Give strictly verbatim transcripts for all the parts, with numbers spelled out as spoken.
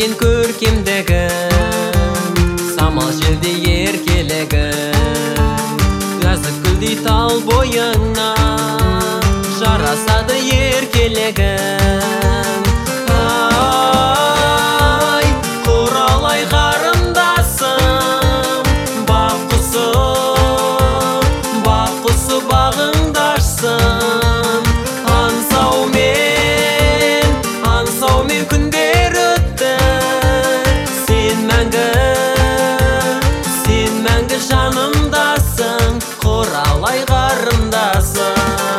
екен көркемдігім, самал желде еркелігім. Жазық гүлдей тал бойыңа жарасады еркелігім. Ай, құралай қарындасым, бақ құсы, бақ құсы бағыңды ашсын. Аңсаумен, аңсаумен күндер өтті, сен мәңгі, сен мәңгі жанымдасың, құралай қарындасым.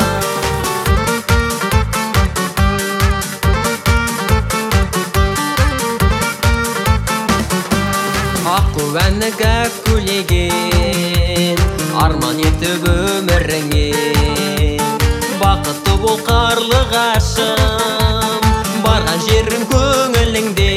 Аққу әнігі күлеген, арман етіп өміріңе. Бақытты бол қарлығашым, барған жерім көңіліңде.